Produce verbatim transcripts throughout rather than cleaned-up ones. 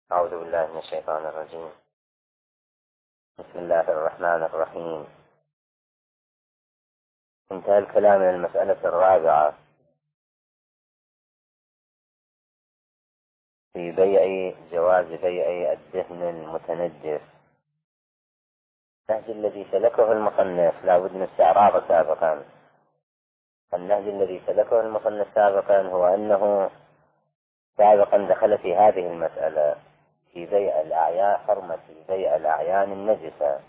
أعوذ بالله من الشيطان الرجيم. بسم الله الرحمن الرحيم. انتهى الكلام من المسألة الرابعة في بيع جواز بيع الدهن المتنجس. النهج الذي سلكه المصنف لا بد من استعراضه سابقا. النهج الذي سلكه المصنف سابقا هو أنه سابقا دخل في هذه المسألة في بيع الأعيان، حرمة بيع الأعيان النجسة،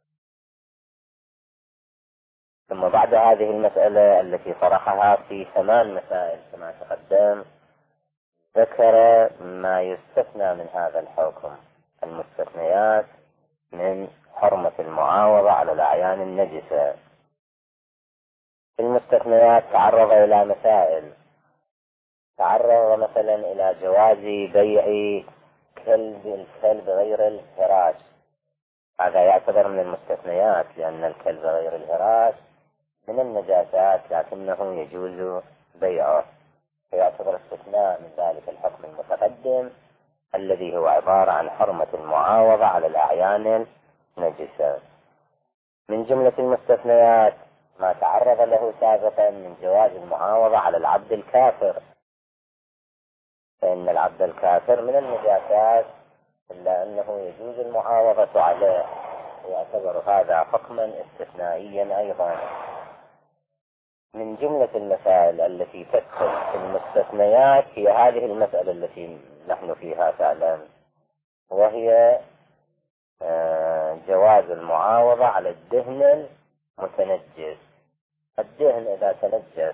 ثم بعد هذه المسألة التي طرحها في ثمان مسائل كما تقدم ذكر ما يستثنى من هذا الحكم، المستثنيات من حرمة المعاوضة على الأعيان النجسة. في المستثنيات تعرض إلى مسائل، تعرض مثلا إلى جواز بيع كلب الكلب غير الهراش، هذا يعتبر من المستثنيات لأن الكلب غير الهراش من النجاسات لكنه يجوز بيعه، فيعتبر استثناء من ذلك الحكم المتقدم الذي هو عبارة عن حرمة المعاوضة على الأعيان النجسة. من جملة المستثنيات ما تعرض له سابقا من جواز المعاوضة على العبد الكافر، فإن العبد الكافر من النجاسات إلا أنه يجوز المعاوضة عليه، ويعتبر هذا حكما استثنائيا أيضا. من جملة المسائل التي تدخل في المستثنيات هي هذه المسألة التي نحن فيها فعلا، وهي جواز المعاوضة على الدهن المتنجس. الدهن إذا تنجس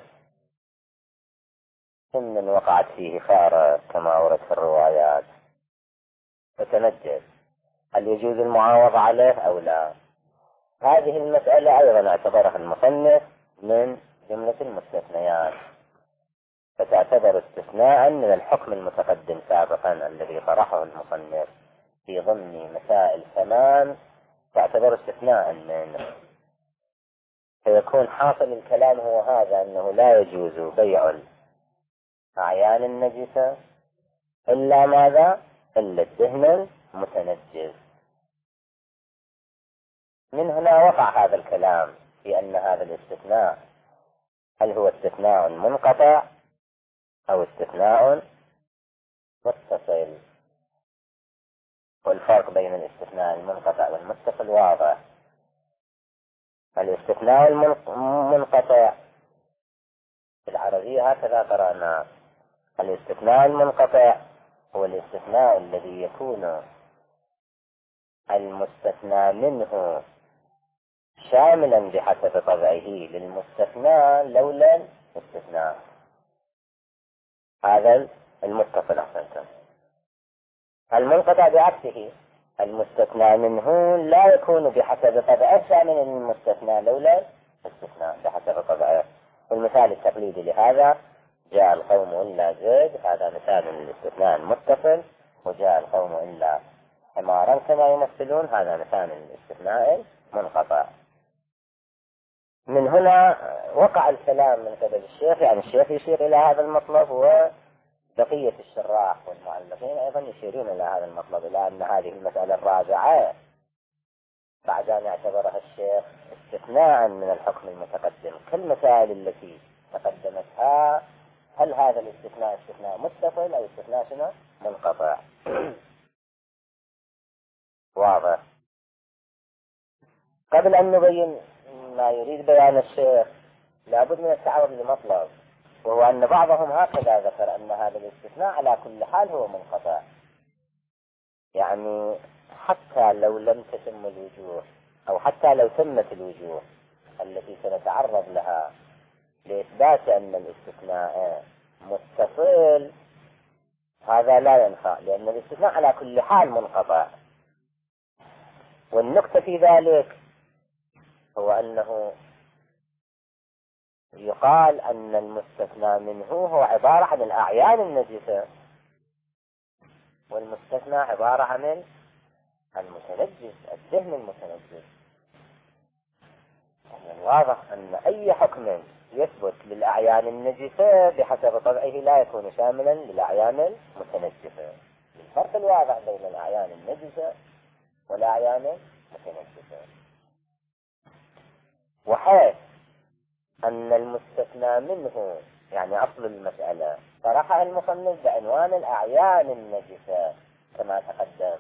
ثم وقعت فيه خارة كما ورد في الروايات فتنجس، هل يجوز المعاوضة عليه أو لا؟ هذه المسألة أيضا اعتبرها المصنف من جملة المستثنيات، فتعتبر استثناء من الحكم المتقدم سابقا الذي طرحه المصنف في ضمن مسائل ثمان، تعتبر استثناء منه، فيكون حاصل الكلام هو هذا، أنه لا يجوز بيع الأعيان النجسة إلا ماذا؟ إلا الدهن المتنجس. من هنا وقع هذا الكلام في أن هذا الاستثناء هل هو استثناء منقطع أو استثناء متصل، والفرق بين الاستثناء المنقطع والمتصل واضح. الاستثناء المنقطع في العربية هكذا قرأنا، الاستثناء المنقطع هو الاستثناء الذي يكون المستثنى منه شاملا بحسب طبعه للمستثنى لولا الاستثناء، هذا المتصل. أحسنتم. المنقطع بعكسه، المستثنى منه لا يكون بحسب طبعه شاملا للمستثنى لولا الاستثناء بحسب طبعه. والمثال التقليدي لهذا جاء القوم إلا زيد، هذا مثال للاستثناء المتصل، وجاء القوم إلا حمارا كما يمثلون، هذا مثال للاستثناء المنقطع. من هنا وقع الكلام من قبل الشيخ، يعني الشيخ يشير إلى هذا المطلب، وبقية الشراح والمعلقين أيضا يشيرون إلى هذا المطلب، إلى أن هذه المسألة الراجعة بعد أن اعتبرها الشيخ استثناء من الحكم المتقدم كالمسائل التي تقدمتها، هل هذا الاستثناء استثناء متصل أو استثناء شنو؟ منقطع. واضح. قبل أن نبين ما يريد بيان الشيخ لابد من التعرض لمطلب، وهو أن بعضهم هكذا ذكر أن هذا الاستثناء على كل حال هو منقطع، يعني حتى لو لم تتم الوجوه أو حتى لو تمت الوجوه التي سنتعرض لها لإثبات أن الاستثناء متصل، هذا لا ينفع، لأن الاستثناء على كل حال منقطع. والنقطة في ذلك هو أنه يقال أن المستثنى منه هو عبارة عن الأعيان النجسة، والمستثنى عبارة عن المتنجس، الدهن المتنجس. يعني واضح أن أي حكم يثبت للأعيان النجسة بحسب طبعه لا يكون شاملا للأعيان المتنجسة. الفرق الواضح بين الأعيان النجسة والأعيان المتنجسة، وحيث أن المستثنى منه يعني أصل المسألة طرحها المصنف بعنوان الأعيان النجسة كما تقدم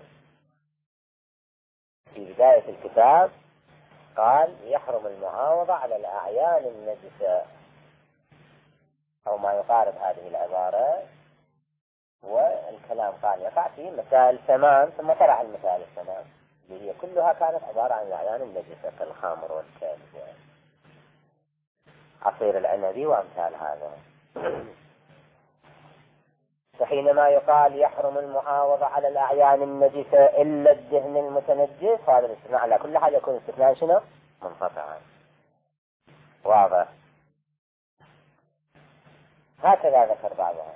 في بداية الكتاب، قال يحرم المعاوضة على الأعيان النجسة أو ما يقارب هذه العبارة، والكلام قال يقع في مسائل ثمان، ثم طرح المسائل الثمان اللي هي كلها كانت عبارة عن الأعيان النجسة كالخمر والكلب عصير العنبي وأمثال هذا. فحينما يقال يحرم المعاوضة على الأعيان النجسة إلا الدهن المتنجس، هذا الاستثناء على كل حال يكون استثناء شنو؟ منقطعا. واضح؟ هكذا ذكر بعضها،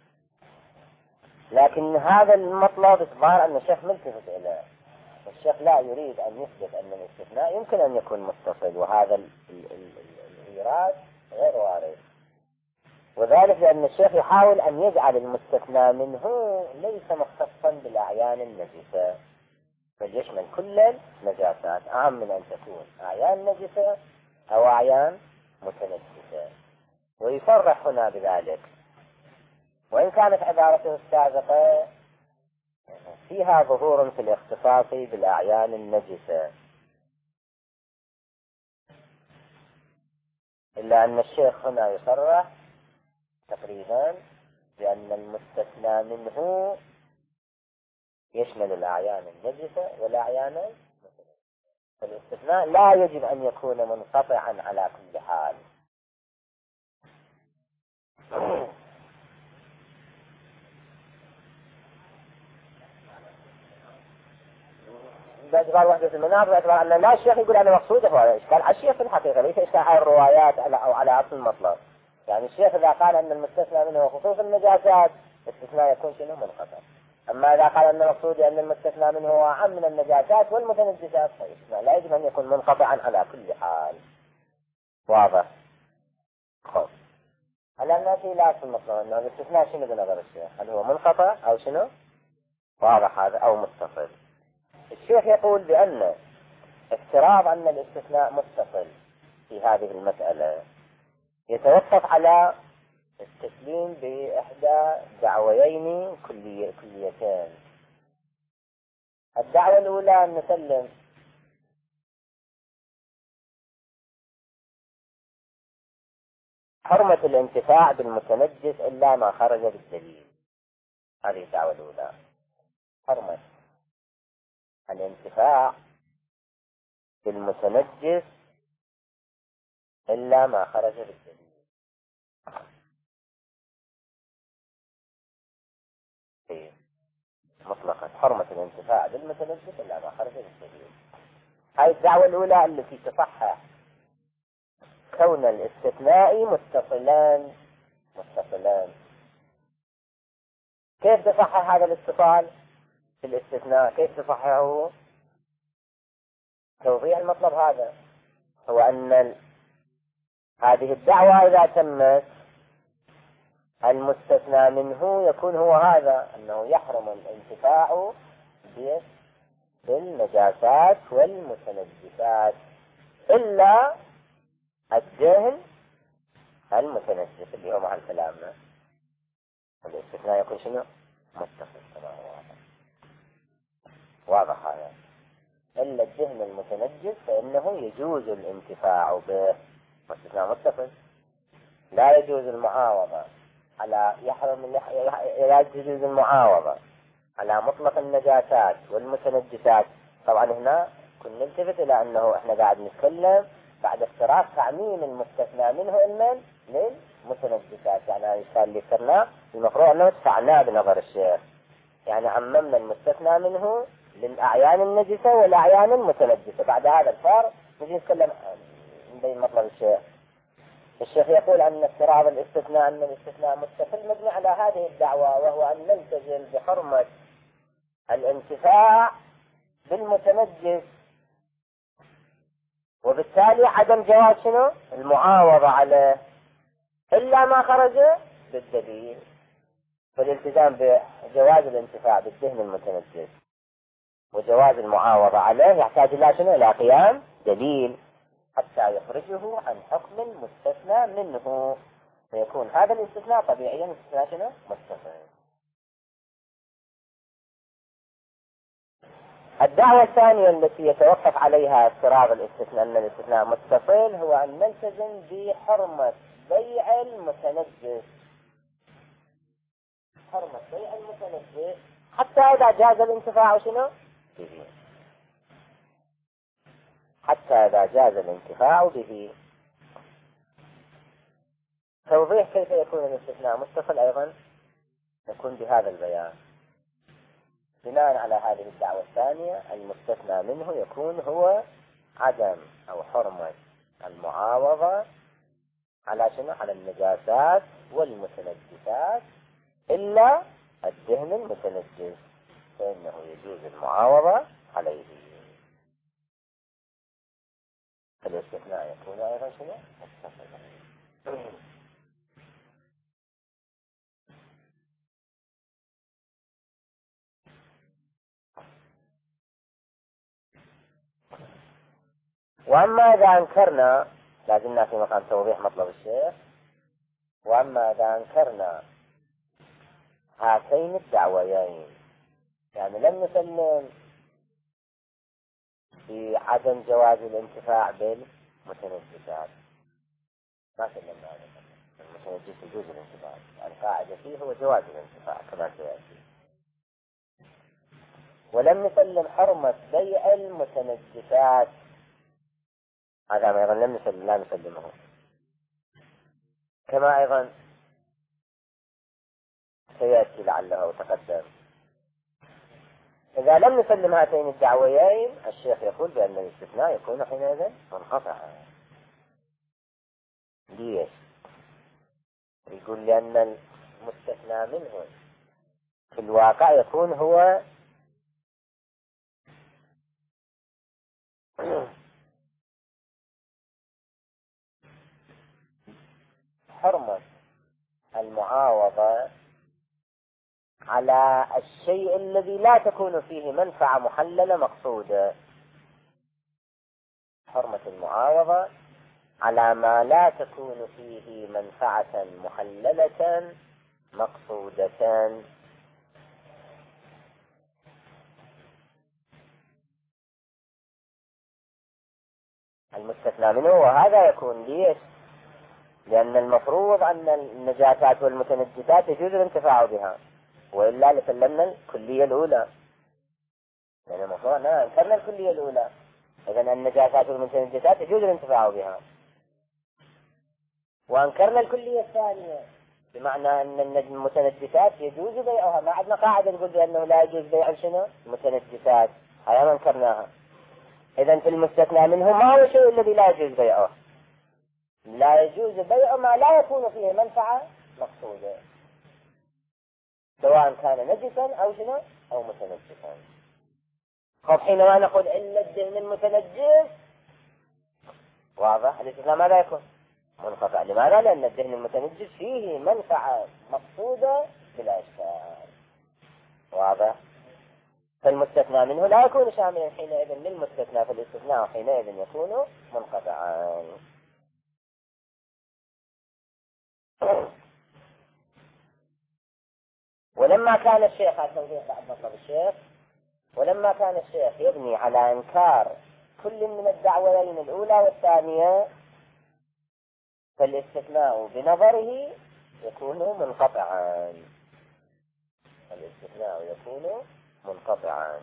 لكن هذا المطلب إخبار أن الشيخ ملتفت إليه، الشيخ لا يريد أن يثبت أن الاستثناء يمكن أن يكون متصل، وهذا الإيراد غير وارد، وذلك لأن الشيخ يحاول أن يجعل المستثنى منه ليس مختصا بالأعيان النجسة، بل يشمل كل النجاسات، أهم من أن تكون أعيان نجسة أو أعيان متنجسة، ويصرح هنا بذلك، وإن كانت عبارته السابقة فيها ظهور في الاختصاص بالأعيان النجسة، إلا أن الشيخ هنا يصرح تقريبا بأن المستثنى منه يشمل الأعيان النجسة والأعيان المتنجسة، فالاستثناء لا يجب أن يكون منقطعا على كل حال. باعتبار وحدة المناط، باعتبار أن لا الشيخ يقول أنا مقصوده هو إشكال على الشيخ في الحقيقة، ليس إشكال على الروايات أو على أصل المطلب. يعني الشيخ إذا قال أن المستثنى منه خصوص النجاسات الاستثناء يكون شنو؟ منقطع. أما إذا قال أن مقصودي أن المستثنى منه هو عام من النجاسات والمتنجسات فالاستثناء لا يجب أن يكون منقطعا على كل حال. واضح؟ خب هلا نأتي إلى أصل المطلب، أنه الاستثناء شنو بنظر الشيخ؟ هل هو منقطع أو شنو؟ واضح هذا أو متصل؟ الشيخ يقول بأن افتراض أن الاستثناء متصل في هذه المسألة يتوقف على التسليم بإحدى دعويين كلي كليتين. الدعوة الأولى أن نسلم حرمة الانتفاع بالمتنجس إلا ما خرج بالدليل، هذه الدعوة الأولى، حرمة الانتفاع بالمتنجس إلا ما خرج بالدليل. مطلقا حرمة الانتفاع بالمتنجس إلا ما خرج بالدليل. هذه الدعوة الأولى التي تصحح كون الاستثناء متصلان متصلان. كيف تصحح هذا الاتصال في الاستثناء؟ كيف تصححه؟ توضيح المطلب هذا هو أن هذه الدعوة إذا تمت المستثنى منه يكون هو هذا، أنه يحرم الانتفاع بالنجاسات والمتنجسات إلا الدهن المتنجس اللي هو محل كلامنا. الاستثناء يكون شنو؟ متصل كما هو واضح. واضح هذا. إلا الدهن المتنجس فإنه يجوز الانتفاع به، واستثناء متصل. لا يجوز المعاوضة على يحرم لا يجوز المعاوضة على مطلق النجاسات والمتنجسات. طبعا هنا كنا نلتفت إلى أنه إحنا قاعد نتكلم بعد افتراض تعميم المستثنى منه المن للمتنجسات، يعني هذا الشيء اللي صرنا المفروض أنه ادفعناه بنظر الشيخ، يعني عممنا المستثنى منه للأعيان النجسة والأعيان المتنجسة. بعد هذا الفارق نجي نتكلم بين مطلب الشيخ. الشيخ يقول أن افتراض الاستثناء أن الاستثناء متصل مبني على هذه الدعوة، وهو أن نلتزم بحرمة الانتفاع بالمتنجس، وبالتالي عدم جواز شنو؟ المعاوضة عليه إلا ما خرج بالدليل. فالالتزام بجواز الانتفاع بالدهن المتنجس وجواز المعاوضة عليه يحتاج إلى شنو؟ إلى قيام دليل حتى يخرجه عن حكم مستثنى منه، فيكون هذا الاستثناء طبيعيا استثناء شنو؟ متصل. الدعوة الثانية التي يتوقف عليها افتراض الاستثناء أن الاستثناء متصل هو أن نلتزم بحرمة بيع المتنجس، حرمة بيع المتنجس حتى إذا جاز الانتفاع شنو؟ به، حتى إذا جاز الانتفاع به. توضيح كيف يكون الاستثناء متصل أيضا يكون بهذا البيان. بناء على هذه الدعوة الثانية المستثنى منه يكون هو عدم أو حرمة المعاوضة على شنو؟ على النجاسات والمتنجسات إلا الدهن المتنجس، فإنه يجوز المعاوضة عليه. الاستثناء يكون أيضا شنو؟ متصل. وأما إذا أنكرنا، لازمنا في مقام توضيح مطلب الشيخ، وأما إذا أنكرنا هاتين الدعويين، يعني لم نسلم بعدم جواز الانتفاع بالمتنجسات، ما سلمنا هذا المتنجس يجوز الانتفاع، القاعدة فيه هو جواز الانتفاع كما سيأتي، ولم نسلم حرمة بيع المتنجسات، هذا أيضا لم نسلم لا نسلمه، كما أيضا سيأتي لعله وتقدم. إذا لم نسلم هاتين الدعويين الشيخ يقول بأن الاستثناء يكون حينئذ منقطعا. ليش؟ يقول لأن المستثنى منه في الواقع يكون هو حرمة المعاوضة على الشيء الذي لا تكون فيه منفعة محللة مقصودة، حرمة المعاوضة على ما لا تكون فيه منفعة محللة مقصودة. المستثنى منه وهذا يكون ليش؟ لأن المفروض أن النجاسات والمتنجسات يجوز الانتفاع بها، وإلا لسلمنا الكلية الأولى، لأن يعني المفروض أننا أنكرنا الكلية الأولى، إذن النجاسات والمتنجسات يجوز الانتفاع بها، وأنكرنا الكلية الثانية بمعنى أن المتنجسات يجوز بيعها، ما عندنا قاعدة نقول بأنه لا يجوز بيع شنو؟ المتنجسات، هذا ما أنكرناها. إذن في المستثنى منه ما هو الشيء الذي لا يجوز بيعه؟ لا يجوز بيع ما لا يكون فيه منفعة مقصودة، سواء كان نجسا أو شنو أو متنجسا. خب حينما نقول إلا الدهن المتنجس واضح الاستثناء ماذا يكون؟ منقطع. لماذا؟ لأن الدهن المتنجس فيه منفعة مقصودة بلا إشكال، واضح. فالمستثنى منه لا يكون شاملا حينئذ للمستثنى، فالاستثناء حينئذ يكون منقطعا. ولما كان الشيخ على توضيح بعد مطلب الشيخ، ولما كان الشيخ يبني على إنكار كل من الدعوتين الأولى والثانية، فالاستثناء بنظره يكون منقطعا، الاستثناء يكون منقطعا.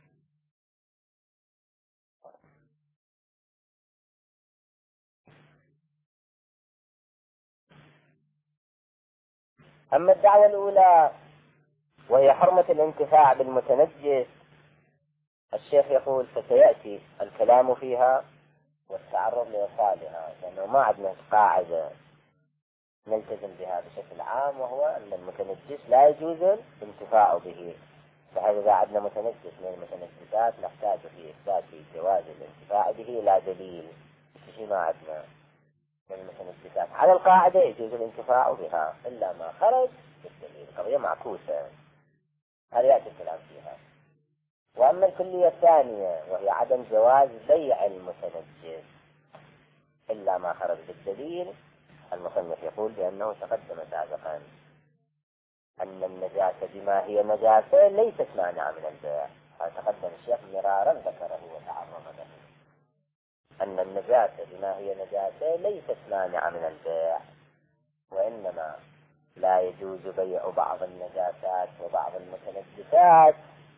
أما الدعوة الأولى وهي حرمة الانتفاع بالمتنجس، الشيخ يقول فسيأتي الكلام فيها والتعرض لإيصالها، لأنه ما عندنا قاعدة نلتزم بها بشكل عام، وهو أن المتنجس لا يجوز الانتفاع به، فهذا إذا عندنا متنجس من المتنجسات نحتاج في إثبات جواز الانتفاع به لا دليل، شيء ما عندنا من المتنجسات على القاعدة يجوز الانتفاع بها إلا ما خرج بالدليل، قضية معكوسة هذا يأتي الكلام فيها. وأما الكلية الثانية وهي عدم جواز بيع المتنجس إلا ما خرج بالدليل، المصنف يقول بأنه تقدم سابقا أن النجاسة بما هي نجاسة ليست مانعة من البيع. هذا تقدم الشيخ مرارا ذكره وتعرض له، أن النجاسة بما هي نجاسة ليست مانعة من البيع، وإنما لا يجوز بيع بعض النجاسات وبعض المتنجسات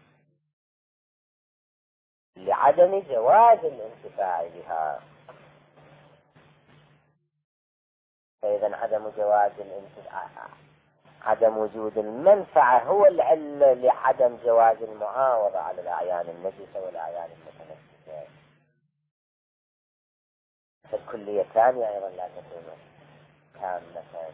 لعدم جواز الانتفاع بها. فإذا عدم جواز الانتفاع، عدم وجود المنفعة هو العلة لعدم جواز المعاوضة على الأعيان النجسة والأعيان المتنجسة. فالكلية الثانية أيضا لا تكون تامة.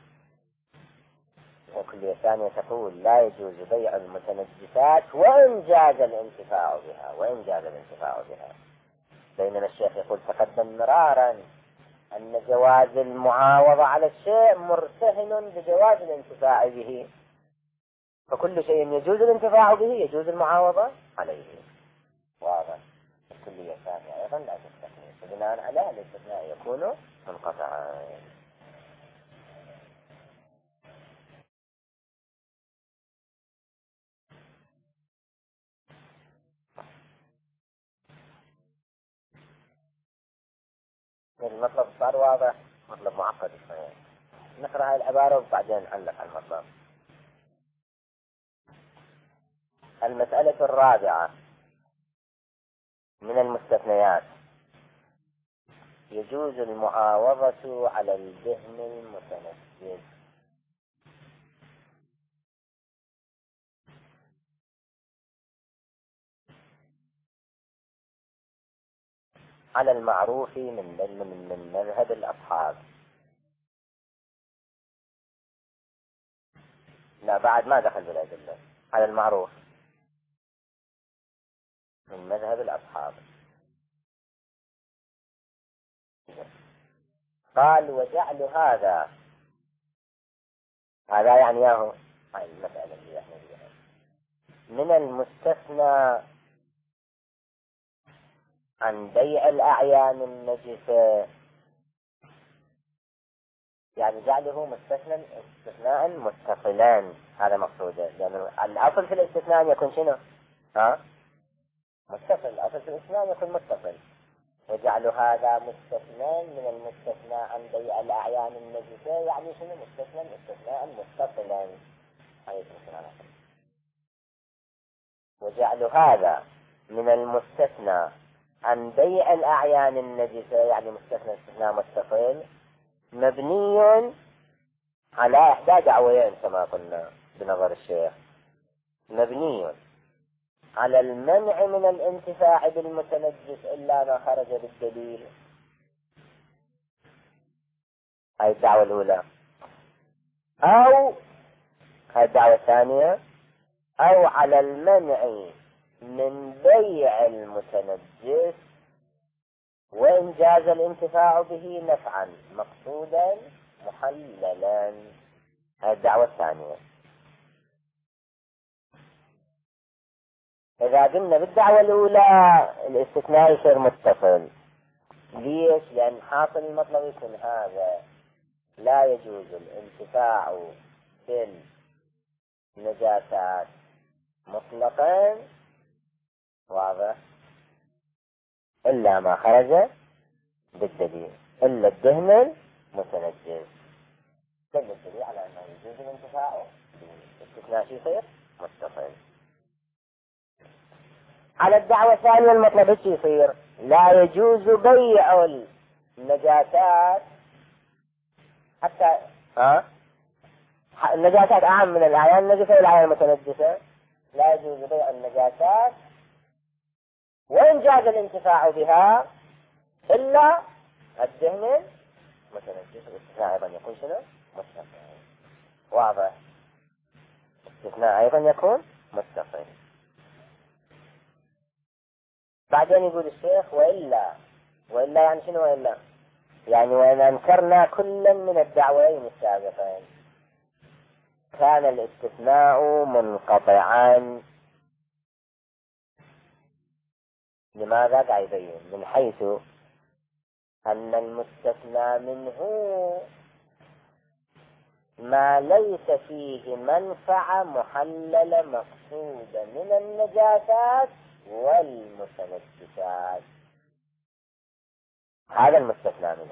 الكلية الثانية تقول لا يجوز بيع المتنجسات وإن جاز الانتفاع بها، وإن جاز الانتفاع بها. بينما الشيخ يقول تقدم مرارا أن جواز المعاوضة على الشيء مرتهن بجواز الانتفاع به، فكل شيء يجوز الانتفاع به يجوز المعاوضة عليه. واضح. الكلية الثانية أيضا لا تستثني، فبناء على الاستثناء يكون منقطعا. المطلب صار واضح، مطلب معقد شوية. نقرأ هاي العبارة وبعدين نعلق على المطلب. المسألة الرابعة من المستثنيات: يجوز المعاوضة على الدهن المتنجس على المعروف من من مذهب الأصحاب. لا بعد ما دخل بالأدلة، على المعروف من مذهب الأصحاب. قال وجعل هذا، هذا يعني ياهو هاي المسألة اللي احنا فيها، من المستثنى عن بيع الأعيان النجسة، يعني جعله مستثنى استثناء متصلان. هذا مقصوده، لأن الأصل في الاستثناء أن يكون شنو؟ ها؟ متصل. الأصل في الاستثناء يكون متصل. وجعل هذا مستثنى من المستثنى عن بيع الأعيان النجسة، يعني شنو مستثنى استثناء متصلا. وجعل هذا من المستثنى عن بيع الأعيان النجسة، يعني مستثنى استثناء متصل، مبني على إحدى دعويين كما قلنا بنظر الشيخ. مبني على المنع من الانتفاع بالمتنجس إلا ما خرج بالدليل، هاي الدعوة الأولى، أو هاي الدعوة الثانية، أو على المنع من بيع المتنجس وإن جاز الانتفاع به نفعا مقصودا محللا. هاي الدعوة الثانية. إذا قلنا بالدعوة الأولى الاستثناء يصير متصل. ليش؟ لأن حاصل المطلب يكون هذا: لا يجوز الانتفاع بالنجاسات مطلقا، واضح، إلا ما خرج بالدليل، إلا الدهن المتنجس. دل الدليل على أنه يجوز الانتفاع بالاستثناء يصير متصل. على الدعوة الثانية المطلب ايش يصير؟ لا يجوز بيع النجاسات حتى ها النجاسات أعم من الأعيان النجسة والأعيان المتنجسة. لا يجوز بيع النجاسات وإن جاز الانتفاع بها إلا الدهن متنجس. الاستثناء أيضا يكون شنو؟ متصل. واضح. الاستثناء أيضا يكون متصل. بعدين يقول الشيخ وإلا، وإلا يعني شنو وإلا؟ يعني وإن أنكرنا كلا من الدعوين السابقين. كان الاستثناء منقطعا. لماذا؟ قاعد يبين من حيث أن المستثنى منه ما ليس فيه منفعة محللة مقصودة من النجاسات والمتنجسات، هذا المستثنى منه.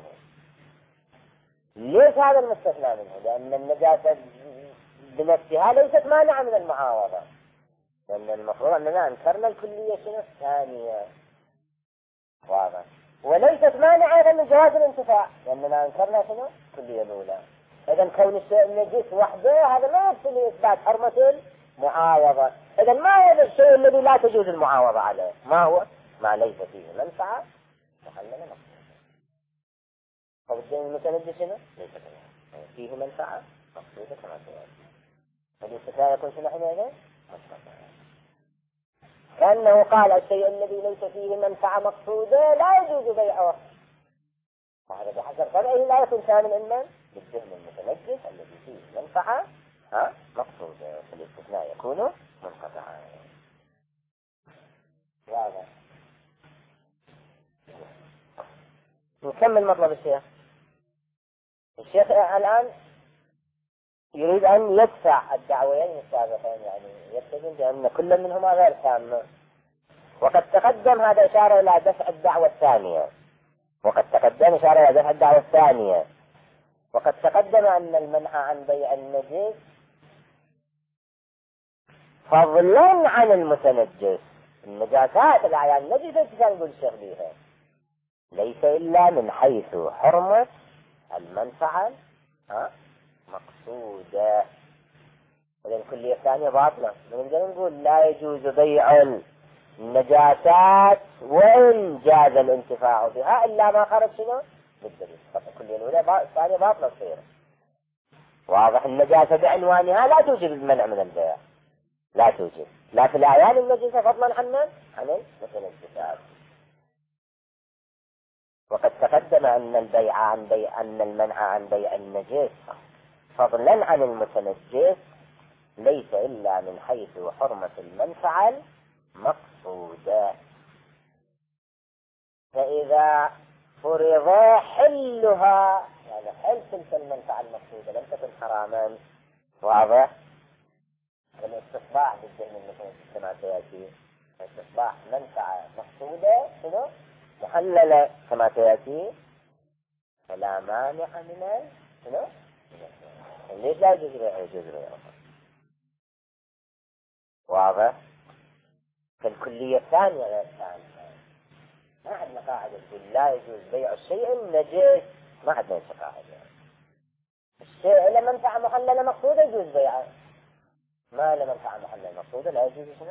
ليش هذا المستثنى منه؟ لأن النجاسة بنفسها ليست مانعة من المعاوضة، لأن المفروض أننا أنكرنا الكلية شنو الثانية، واضح، وليست مانعة من جواز الانتفاع، لأننا أنكرنا شنو الكلية الأولى. إذا كون الشيء النجس وحده هذا ما يكفي إثبات حرمة المعاوضة. إذا ما هو الشيء الذي لا تجوز المعاوضة عليه؟ ما هو؟ ما ليس فيه منفعة محللة مقصودة. فالدين المتنجس شنو؟ ليس فيه منفعة مقصودة كما سيأتي، فالاستثناء يكون شنو حينئذ؟ مستقبلا. كأنه قال الشيء الذي ليس فيه منفعة مقصودة لا يجوز بيعه، وهذا بحسب طبعه لا يكون شاملا إلا بالدهن المتنجس الذي فيه منفعة ها مقصودة، فالاستثناء يكون منقطعا. واضح. نكمل مطلب الشيخ. الشيخ الآن يريد أن يدفع الدعوين السابقين، يعني يتبين بأن كل منهما غير تام، وقد تقدم هذا إشارة إلى دفع الدعوة الثانية، وقد تقدم إشارة إلى دفع الدعوة الثانية، وقد تقدم أن المنع عن بيع النجس فضلا عن المتنجس، النجاسات الأعيان النجسة كان يقول الشيخ بيها ليس إلا من حيث حرمة المنفعة ها مقصودة. إذا الكلية الثانية باطلة، نقدر نقول لا يجوز بيع النجاسات وإن جاز الانتفاع بها إلا ما خرج شنو بالدليل. الكلية الأولى الثانية باطلة تصير. واضح. النجاسة بعنوانها لا توجب المنع من البيع، لا توجب، لا في الأعيان النجسة فضلا عن عن المتنجسات. وقد تقدم أن البيع عن بيع أن المنع عن بيع النجس فضلا عن المتنجس ليس إلا من حيث حرمة المنفعة المقصودة. فإذا فرض حلها، يعني حل تلك المنفعة المقصودة لم تكن حراما، واضح، الاستصباح بالذهن المتنجس كما سيأتي، استصباح منفعة مقصودة شنو محللة كما سيأتي، فلا مانع من شنو ليش لا يجوز بيع يجوز بيع. واضح. فالكلية الثانية غير الثانية، ما عندنا قاعدة تقول لا يجوز بيع الشيء النجس، ما عندنا قاعدة. الشيء إذا منفعة محللة مقصودة يجوز بيعه، ما له منفعة محللة مقصودة لا يجوز شنو.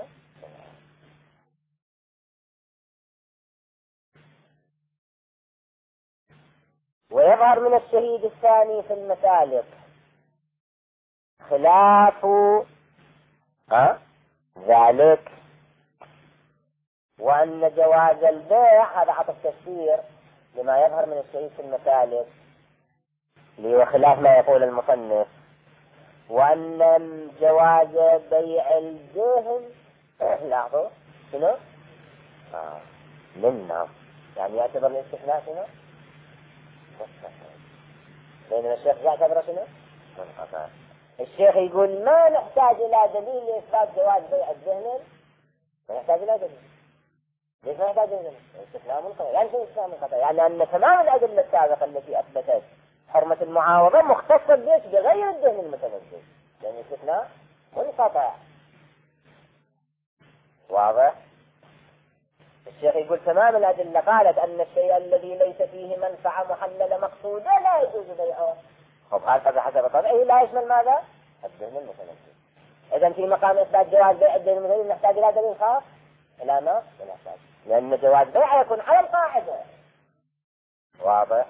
ويظهر من الشهيد الثاني في المسالك خلاف ها ذلك، وأن جواز البيع هذا عطف تفسير لما يظهر من الشهيد في المسالك وخلاف ما يقول المصنف، وأن جواز بيع الدهن لاحظوا شنو آه. منا يعني يعتبر الاستثناء شنو بينما الشيخ يعتبر شنو منقطع. الشيخ يقول ما نحتاج إلى دليل لإثبات جواز بيع الدهن، ما نحتاج إلى دليل. ليش ما نحتاج إلى دليل؟ الاستثناء منقطع. يعني شو الاستثناء منقطع؟ يعني أن تمام الأدلة السابقة التي أثبتت حرمة المعاوضة مختصة بيش بغير الدهن المتنجس، لأن الاستثناء منقطع. واضح. الشيخ يقول تمام الأدلة قالت أن الشيء الذي ليس فيه منفعة محللة مقصودة لا يجوز بيعه، طب هذا حسب طبعه لا يشمل ماذا؟ الدهن المتنجس. إذا في مقام إثبات جواز بيع الدهن المتنجس نحتاج إلى دليل خاص؟ لا ما نحتاج، لأن جواز بيع يكون على القاعدة. واضح.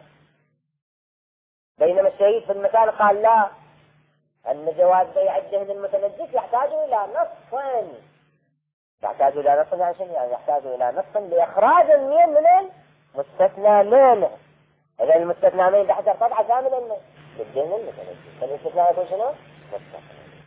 بينما الشهيد في المثال قال لا، أن جواز بيع الدهن المتنجس يحتاج إلى نص، يحتاج إلى نص عشان يعني يحتاج إلى نص لإخراج المين من المستثنى منه. إذا المستثنى منه بحث طبعا كاملا بالدهن المتنجس، فالاستثناء يكون شنو؟ مستثنى.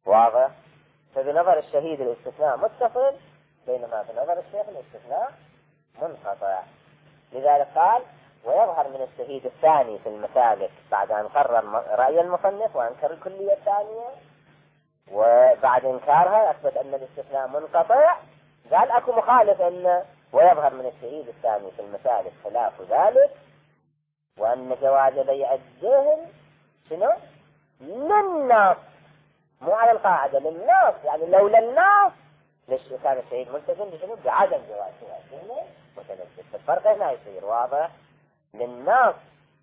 واضح؟ فبنظر الشهيد الاستثناء متصل، بينما بنظر الشيخ الاستثناء منقطع. لذلك قال ويظهر من الشهيد الثاني في المسالك بعد أن قرر رأي المصنف وأنكر الكلية الثانية، وبعد إنكارها أثبت أن الاستثناء منقطع، قال أكو مخالف أن ويظهر من الشهيد الثاني في المسالك خلاف ذلك، وأن جواز بيع الدهن شنو؟ للناس، مو على القاعدة، للناس، يعني لولا الناس ليش كان الشهيد ملتزم بشنو؟ بعدم جواز بيع الدهن متنجس. الفرق هنا يصير واضح؟ للناس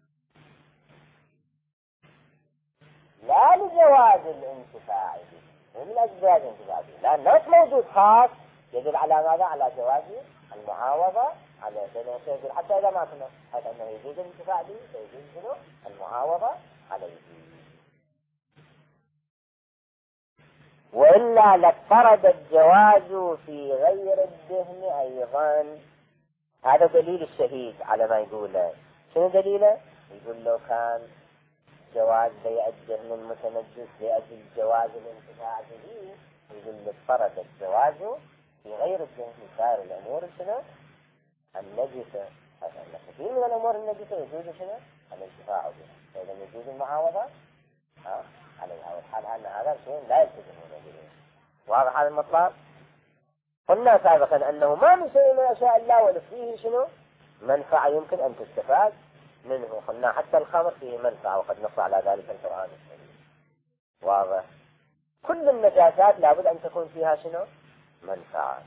لا لجواز الانتفاع به، من الأسباب الانتفاع به، لأن الناس موجود خاص يدل على ماذا؟ على جواز المعاوضة، على شيء حتى إذا ما كنا حتى أنه يجوز الانتفاع به فيجوز شنو؟ المعاوضة عليه. وإلا لافترض الجواز في غير الدهن أيضا. هذا دليل الشهيد على ما يقوله. شنو دليله؟ يقول لو كان جواز بيع الدهن المتنجس لأجل جواز الانتفاع به، يقول لافترض الجواز في غير الدهن سائر الأمور شنو؟ النجسة. أن كثير من الأمور النجسة يجوز شنو؟ الانتفاع بها، فإذا يجوز المعاوضة ها عليها، والحال أن هذا شيء لا يلتزمون به. واضح هذا المطلب؟ قلنا سابقا أنه ما من شيء من أشياء الله ولا فيه شنو؟ منفعة يمكن أن تستفاد منه. قلنا حتى الخمر فيه منفعة، وقد نص على ذلك القرآن الكريم. واضح؟ كل النجاسات لابد أن تكون فيها شنو؟ منفعة.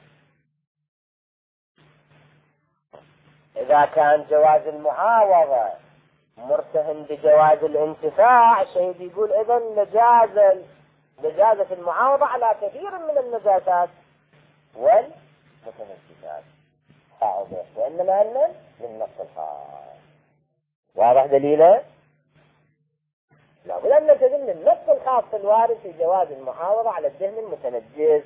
إذا كان جواز المعاوضة مرتهن بجواز الانتفاع، الشهيد يقول إذن لجاز لجازة المعاوضة على كثير من النجاسات والمتنجسات، وإنما أن للنص الخاص. واضح دليله؟ لابد أن نلتزم للنص الخاص الوارد في جواز المعاوضة على الدهن المتنجس.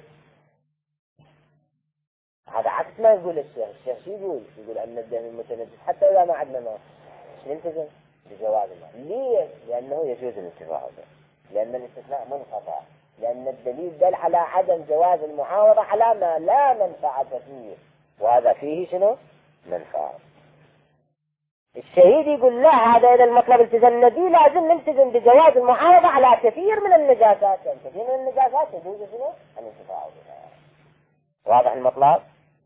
هذا عكس ما يقول الشيخ. الشيخ شو يقول؟ يقول أن الدهن المتنجس حتى إذا ما عندنا نص نلتزم بجواز المعاوضة. ليه؟ لأنه يجوز الانتفاع به، لأن الاستثناء منقطع، لأن الدليل دل على عدم جواز المعاوضة على ما لا منفعة فيه، وهذا فيه شنو؟ منفعة. الشهيد يقول لا، هذا إذا المطلب التزمنا به لازم نلتزم بجواز المعاوضة على كثير من النجاسات، يعني كثير من النجاسات يجوز شنو؟ الانتفاع بها. واضح المطلب؟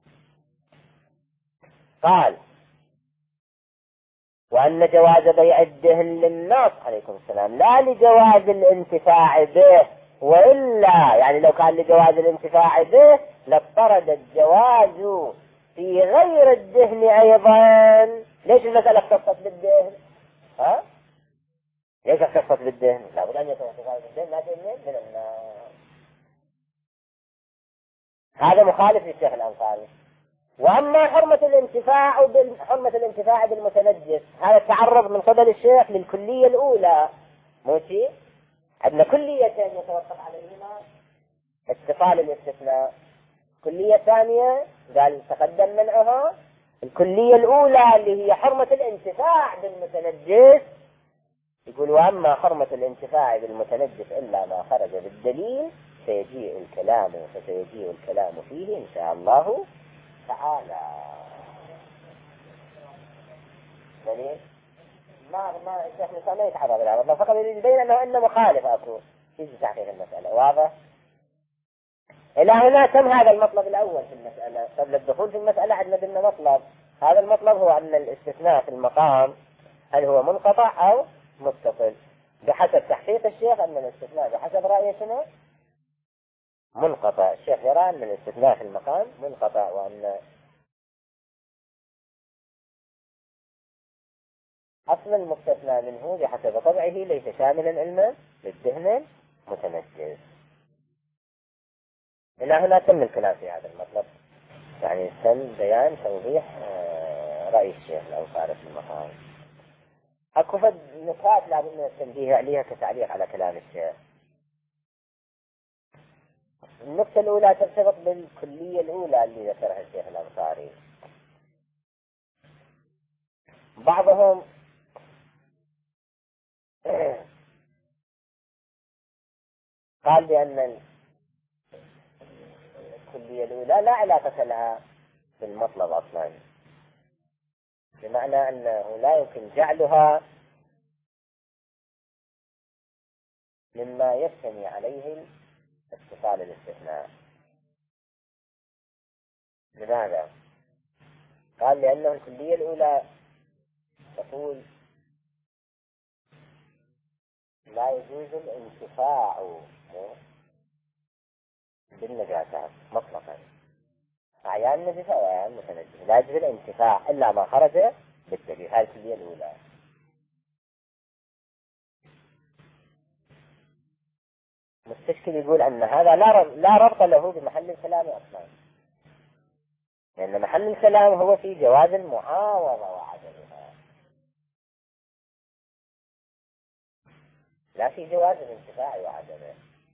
قال وأن جواز بيع الدهن للناس عليكم السلام لا لجواز الانتفاع به، وإلا يعني لو كان لجواز الانتفاع به لافترض الجواز في غير الدهن أيضا. ليش المسألة اختصت بالدهن؟ ها؟ ليش اختصت بالدهن؟ لابد أن يكون اختصاص بالدهن لا تهمل من الناس. هذا مخالف للشيخ الأنصاري. وأما حرمة الانتفاع حرمة الانتفاع بالمتنجس، هذا تعرض من قبل الشيخ للكلية الأولى. موتي عندنا كليتين يتوقف عليهما اتصال الاستثناء. كلية ثانية قال تقدم منعها. الكلية الأولى اللي هي حرمة الانتفاع بالمتنجس، يقول وأما حرمة الانتفاع بالمتنجس إلا ما خرج بالدليل سيجيء الكلام فسيجيء الكلام فيه إن شاء الله تعالى. دليل ما ما الشيخ ما يتعرض لها والله، فقط يريد يبين أنه أنه مخالف أكو في تحقيق المسألة. واضح؟ إلى هنا تم هذا المطلب الأول في المسألة. قبل الدخول في المسألة عندنا بدنا مطلب. هذا المطلب هو أن الاستثناء في المقام هل هو منقطع أو متصل. بحسب تحقيق الشيخ أن الاستثناء بحسب رأيه شنو؟ منقطع. الشيخ يرى أن الاستثناء في المقام منقطع، وأن أصل المستثنى منه بحسب طبعه ليس شاملا علما للدهن متنجس. إلى هنا تم الكلام في هذا المطلب، يعني تم بيان توضيح رأي الشيخ الأنصاري في المقام. أكو فد نقاط لابد من التنبيه عليها كتعليق على كلام الشيخ. النقطة الأولى ترتبط بالكلية الأولى اللي ذكرها الشيخ الأنصاري. بعضهم قال بأن الكلية الأولى لا علاقة لها بالمطلب أصلا، بمعنى أنه لا يمكن جعلها مما يبتني عليه اتصال الاستثناء. لماذا؟ قال لأنه الكلية الأولى تقول لا يجوز الانتفاع بالنجاسات مطلقا، أعيان نجسة وأعيان متنجسة، لا يجوز الانتفاع إلا ما خرج بالدليل. هذه الكلية الأولى. مستشكل يقول أن هذا لا لا ربط له بمحل الكلام أصلا، لأن محل الكلام هو في جواز المعاوضة وعدمها، لا في جواز الانتفاع وعدمه.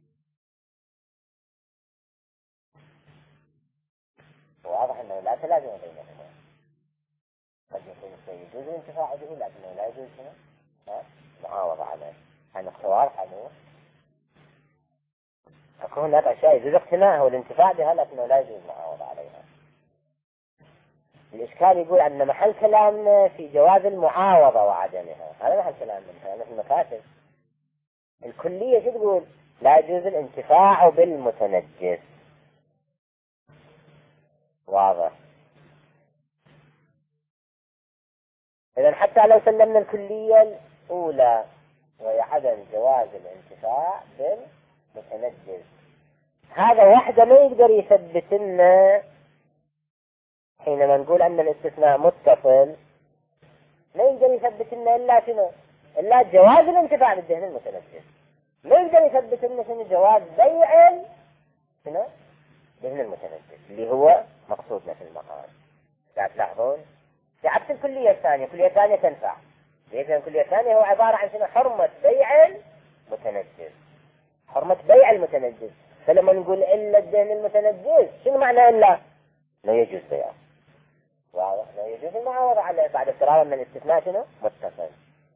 واضح أنه لا تلازم بينهما، قد يكون الشيء يجوز الانتفاع به لكنه لا يجوز المعاوضة عليه. هذا اختبار حلو. تكون هناك أشياء يجوز اقتناعها والانتفاع بها لكنه لا يجوز المعاوضة عليها. الإشكال يقول أن محل كلامنا في جواز المعاوضة وعدمها، هذا محل كلامنا مثل المكاتب. الكلية شو تقول؟ لا يجوز الانتفاع بالمتنجس. واضح. إذن حتى لو سلمنا الكلية الأولى وهي عدم جواز الانتفاع بالمتنجس، هذا وحده ما يقدر يثبت لنا حينما نقول أن الاستثناء متصل، ما يقدر يثبت لنا إلا شنو؟ إلا جواز الانتفاع بالدهن المتنجس. ما يقدر يثبت لنا شنو؟ جواز بيع شنو؟ دهن المتنجس اللي هو مقصودنا في المقام. لا تلاحظون؟ في عكس الكلية الثانية، الكلية الثانية تنفع. إذن الكلية الثانية هو عبارة عن شنو؟ حرمة بيع المتنجس. حرمة بيع المتنجس. فلما نقول إلا الدهن المتنجس شنو معنى إلا؟ لا يجوز بيعه. واضح؟ لا يجوز المعاوضة عليه بعد افتراض أن الاستثناء شنو؟ متصل.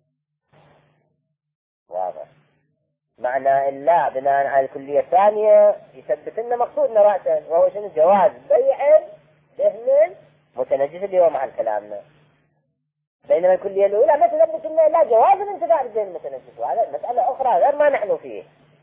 واضح؟ معنى إلا بناء على الكلية الثانية يثبت لنا مقصودنا رأسا، وهو شنو؟ جواز بيع دهن متنجس اللي هو محل كلامنا. بينما الكلية الأولى ما تثبت لنا إلا جواز الانتفاع بالدهن المتنجس، وهذا مسألة أخرى غير ما نحن فيه.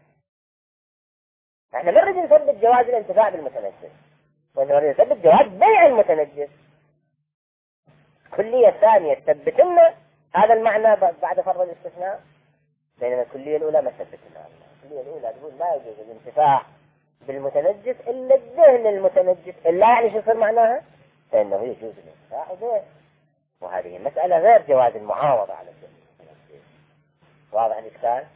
احنا ما نريد نثبت جواز الانتفاع بالمتنجس، ونريد نثبت جواز بيع المتنجس. الكلية الثانية تثبت لنا هذا المعنى بعد فرض الاستثناء، بينما الكلية الأولى ما تثبت لنا. الكلية الأولى تقول لا يجوز الانتفاع بالمتنجس إلا الدهن المتنجس. إلا يعني شو يصير معناها؟ فإنه يجوز الانتفاع به، وهذه مسألة غير جواز المعاوضة على الدهن المتنجس. واضح الإشكال؟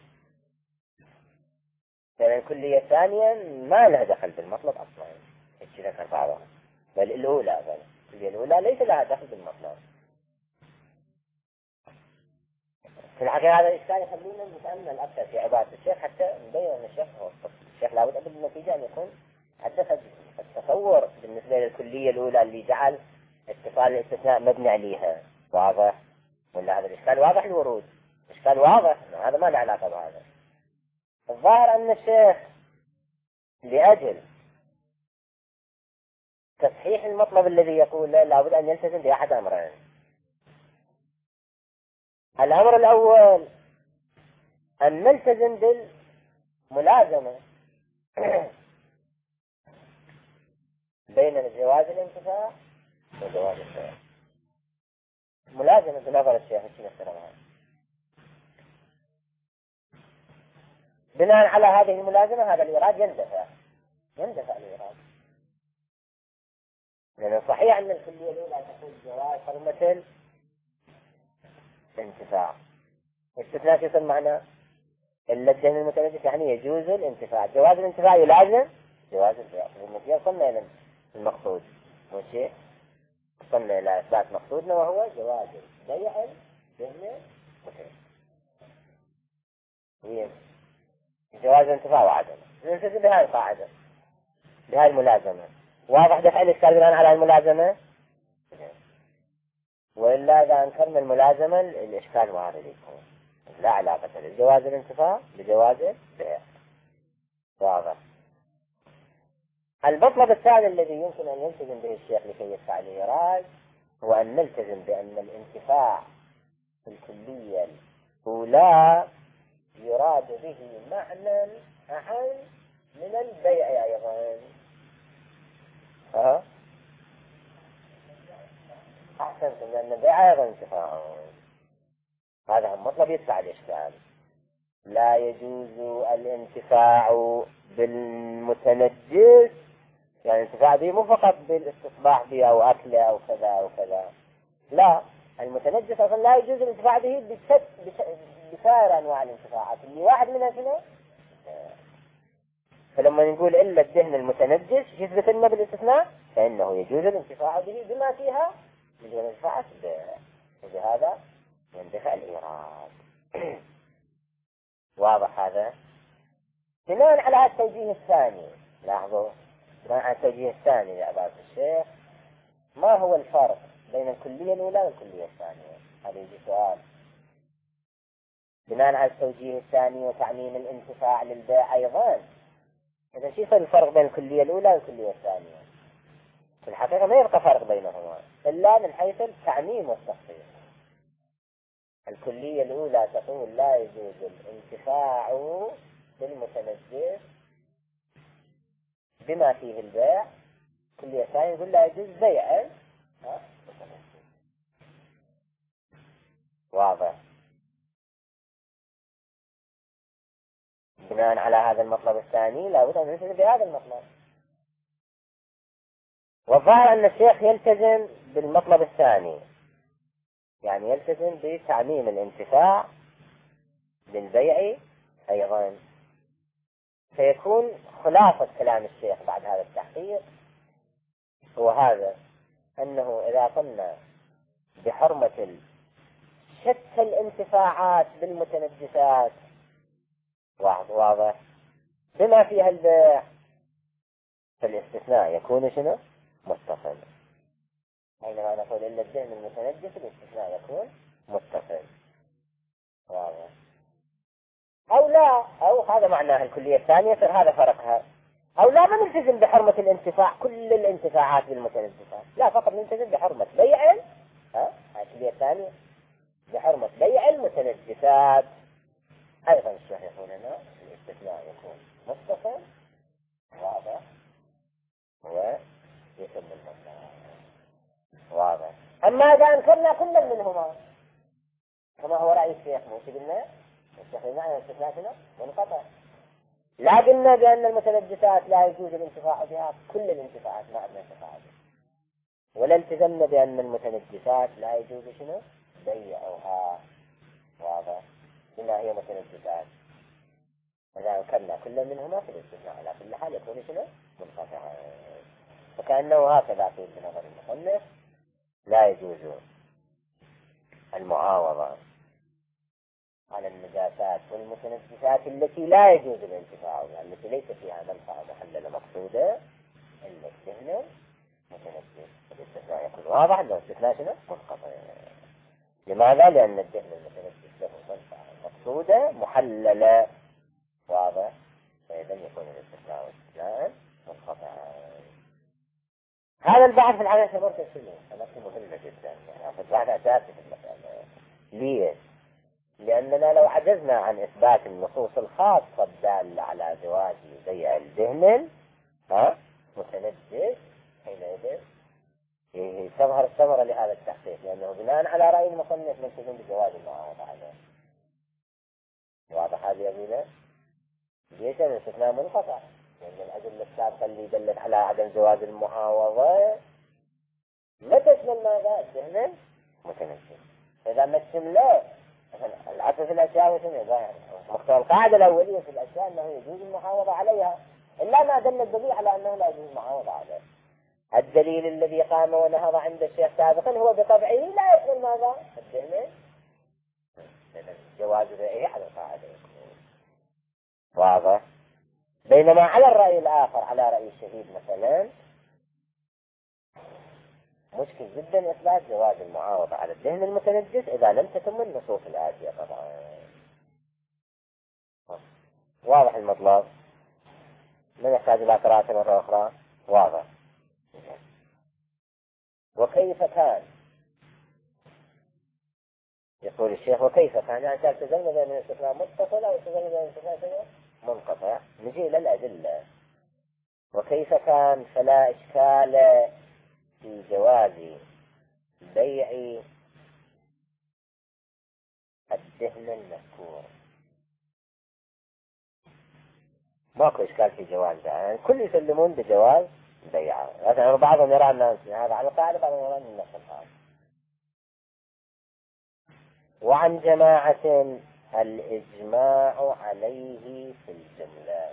لأن الكلية الثانية ما لها دخل بالمطلب أصلا، هيك ذكر بعضها. بل الأولى بل الكلية الأولى ليس لها دخل بالمطلب. في الحقيقة هذا الإشكال يخلينا نتأمل أكثر في عبارة الشيخ حتى نبين أن الشيخ هو الشيخ لابد قبل النتيجة أن يكون حدث التصور بالنسبة للكلية الأولى اللي جعل اتصال الاستثناء مبني عليها. واضح؟ ولا هذا الإشكال واضح الورود؟ إشكال واضح، هذا ما له علاقة بهذا. الظاهر أن الشيخ لأجل تصحيح المطلب الذي يقول لا لابد أن يلتزم بأحد أمرين. الأمر الأول أن نلتزم بالملازمة بين جواز الانتفاع وجواز البيع. ملازمة بنظر الشيخ الشيخ احترمها. بناء على هذه الملازمة هذا الإيراد يندفع يندفع الإيراد، لأنه صحيح أن الكلية الأولى تقول جواز حرمة الانتفاع، استثناء يصير معنا إلا الدهن المتنجس يعني يجوز الانتفاع. جواز الانتفاع يلازم جواز البيع. بالنتيجة وصلنا إلى المقصود، ماشي؟ وصلنا إلى إثبات مقصودنا وهو جواز بيع الدهن المتنجس. جواز الانتفاع وعدم نلتزم بهذه القاعدة بهذه الملازمة. واضح دفع الإشكال بناء على الملازمة، وإلا إذا أنكرنا الملازمة الإشكال وارد يكون لا علاقة لجواز الانتفاع بجواز البيع. واضح. المطلب الثاني الذي يمكن أن يلتزم به الشيخ لكي يدفع الإيراد هو أن نلتزم بأن الانتفاع في الكلية الأولى يراد به معنى أهم من البيع أيضا. أه؟ أحسنتم، لأن البيع أيضا انتفاع، هذا هو مطلب يدفع الإشكال. لا يجوز الانتفاع بالمتنجس، يعني الانتفاع به مو فقط بالاستصباح به أو أكله أو كذا أو كذا، لا، المتنجس أصلا لا يجوز الانتفاع به بشت بسائر أنواع الانتفاعات اللي واحد منها شنو؟ فلما نقول إلا الدهن المتنجس يثبت لنا بالاستثناء فإنه يجوز الانتفاع به بما فيها من الانتفاعات، بهذا يندفع الإيراد. واضح هذا؟ بناء على التوجيه الثاني، لاحظوا، بناء على التوجيه الثاني لعبارة الشيخ، ما هو الفرق بين الكلية الأولى والكلية الثانية؟ هذا يجي سؤال. بناء على التوجيه الثاني وتعميم الانتفاع للبيع أيضا، إذا شو الفرق بين الكلية الأولى والكلية الثانية؟ في الحقيقة ما يبقى فرق بينهما إلا من حيث التعميم والتخصيص. الكلية الأولى تقول لا يجوز الانتفاع بالمتنجس بما فيه البيع، الكلية الثانية يقول لا يجوز بيع. واضح. بناء على هذا المطلب الثاني لا بد أن نلتزم بهذا المطلب، والظاهر أن الشيخ يلتزم بالمطلب الثاني، يعني يلتزم بتعميم الانتفاع للبيع أيضا. سيكون خلاصة كلام الشيخ بعد هذا التحقيق هو هذا، أنه إذا قلنا بحرمة شتى الانتفاعات بالمتنجسات واضح بما فيها البيع، فالاستثناء يكون شنو؟ متصل. حينما نقول إلا الدهن المتنجس الاستثناء يكون متصل. واضح. أو لا، أو هذا معناه الكلية الثانية، فهذا فرقها. أو لا، ما نلتزم بحرمة الانتفاع كل الانتفاعات بالمتنجسات، لا، فقط نلتزم بحرمة بيع، ها الكلية الثانية بحرمة بيع المتنجسات. أيضا الشيخ يقول هنا الاستثناء يكون متصل. واضح. ويتم المطلق. واضح. أما إذا أنكرنا كل منهما كما هو رأي الشيخ، مو قلنا الشيخ معنى الاستثناء شنو؟ منقطع. لا قلنا بأن المتنجسات لا يجوز الانتفاع بها كل الانتفاعات، ما عندنا انتفاع بها، ولا التزمنا بأن المتنجسات لا يجوز شنو؟ بيعها. واضح. بما هي متنجسات، إذا أنكرنا كل منهما في الاستثناء على كل حال يكون شنو؟ منقطع. فكأنه هكذا في بنظر المصنف لا يجوز المعاوضة على النجاسات والمتنجسات التي لا يجوز الانتفاع بها، التي ليس فيها منفعة محللة مقصودة، إلا الدهن متنجس. الاستثناء يكون واضح أنه استثناء شنو؟ منقطع. لماذا؟ لأن الدهن المتنجس له منفعة مقصودة محللة. واضح. فإذا يكون الاستثناء واستثناء منقطع. هذا البحث في الحالة سبب تسليم نقطة مهمة جدا، يعني البحث أساسي في المسألة. ليه؟ لأننا لو عجزنا عن إثبات النصوص الخاصة الدالة على جواز بيع الدهن ها متنجس، حينئذ تظهر الثمرة لهذا التحقيق، لأنه بناء على رأي المصنف نلتزم بجواز المعاوضة عليه. واضح هذه أبينا؟ ليش الاستثناء منقطع؟ لأن الأدلة السابقة اللي دلت على عدم جواز المعاوضة ما تشمل ماذا؟ الدهن متنجس. إذا ما تشمله العطف في الأشياء وشنو؟ مقتضى القاعدة الأولية في الأشياء أنه يجوز المحافظة عليها، إلا ما دل الدليل على أنه لا يجوز المحافظة عليه. الدليل الذي قام ونهض عند الشيخ سابقا هو بطبعه لا يشمل ماذا؟ الدهن. جواز بيعه على القاعدة. واضح. بينما على الرأي الآخر، على رأي الشهيد مثلا، مشكل جدا إثبات جواز المعاوضة على الدهن المتنجس إذا لم تتم النصوص الآتية طبعا. واضح المطلب. من يحتاج إلى قراءة مرة أخرى؟ واضح. وكيف كان؟ يقول الشيخ وكيف كان؟ يعني تلتزمنا بين الاستثناء متصل أو تلتزمنا بين الاستثناء منقطع. نجي إلى الأدلة. وكيف كان فلا إشكال في جواز بيع الدهن المذكور. ماكو إشكال في جواز ده، يعني كل يسلمون بجواز بيعه، لكن بعضهم يرى أن هذا على القاعدة، بعضهم يرى أن نفس الحال. وعن جماعة الإجماع عليه في الجملة.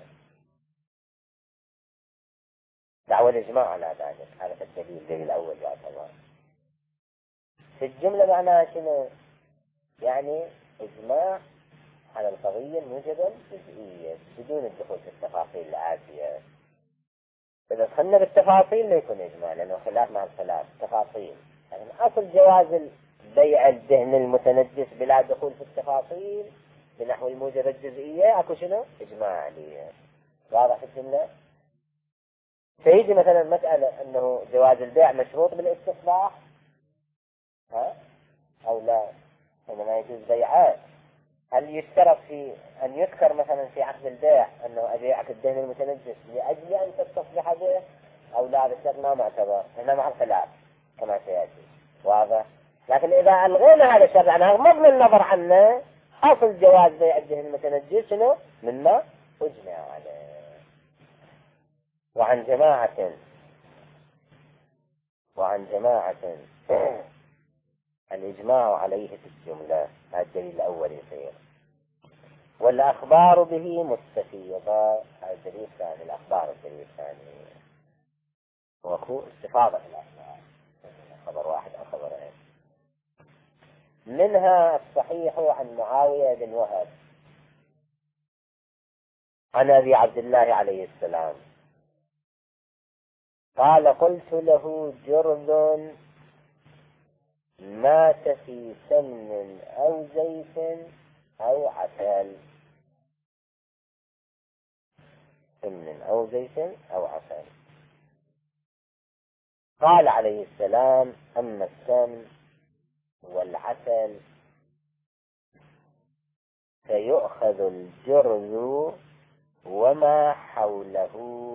دعوى الإجماع على ذلك، هذا الدليل الدليل الأول يعتبر في الجملة. معناها شنو؟ يعني إجماع على القضية الموجبة الجزئية بدون الدخول في التفاصيل الآتية. إذا دخلنا بالتفاصيل لا يكون إجماع، لأنه خلاف مع الخلاف تفاصيل. يعني أصل جواز بيع الدهن المتنجس بلا دخول في التفاصيل بنحو الموجبة الجزئية أكو شنو؟ إجماع عليه. واضح في الجملة؟ فيجي مثلا مسألة أنه جواز البيع مشروط بالاستصلاح، ها؟ أو لا، إنما يجوز بيعه. هل يشترط في أن يذكر مثلا في عقد البيع أنه أبيعك الدهن المتنجس لأجل أن تستصلح به، أو لا؟ بالشرط ما معتبر، هنا مع الخلاف كما سيأتي. واضح؟ لكن إذا ألغينا هذا الشرط، يعني غض النظر عنه، أصل جواز بيع الدهن المتنجس شنو؟ مما أجمع عليه. وعن جماعة وعن جماعة الإجماع عليه في الجملة، هذا الدليل الأول يصير. والأخبار به مستفيضة، هذا الدليل الثاني. الأخبار الدليل الثاني وكو استفاضة في الأخبار، خبر واحد أو خبرين. منها الصحيح عن معاوية بن وهب عن أبي عبد الله عليه السلام قال قلت له جرذ مات في سمن أو زيت أو عسل. سمن أو زيت أو عسل. قال عليه السلام أما السمن والعسل فيؤخذ الجرذ وما حوله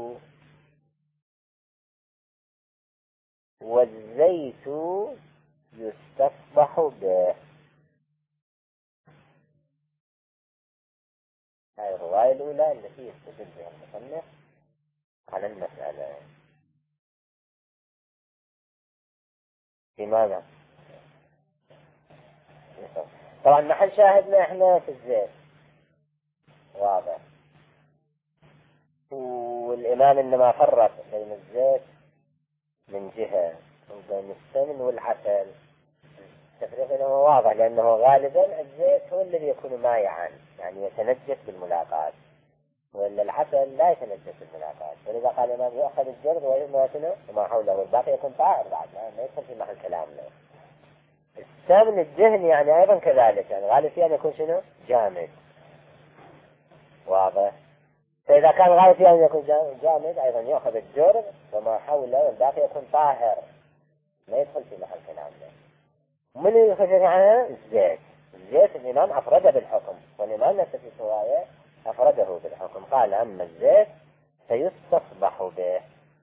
والزيت يستصبح به. هذه الرواية الأولى التي يستدل بها المصنف على المسألة. لماذا؟ طبعا محل شاهدنا احنا في الزيت، واضح. والإمام إنما فرق بين الزيت من جهة وبين السمن والعسل. التفريق هنا هو واضح، لأنه غالبا الزيت هو الذي يكون مايعا، يعني يتنجس بالملاقات، وإلا العسل لا يتنجس بالملاقات. ولذا قال الإمام يأخذ الجرد ويما وما حوله والباقي يكون طاهر بعد، ما يدخل في محل كلامنا. السمن الدهن يعني أيضا كذلك، يعني غالب فيه أن يكون شنو؟ جامد. واضح. فإذا كان غالب فيه أن يكون جامد أيضا يأخذ الجرد وما حوله والباقي يكون طاهر، ما يدخل في محل كلامنا. من يخفف عنه؟ الزيت. الزيت الإمام أفرده بالحكم، والإمام نفسه في الرواية أفرده بالحكم، قال أما الزيت فيستصبح به.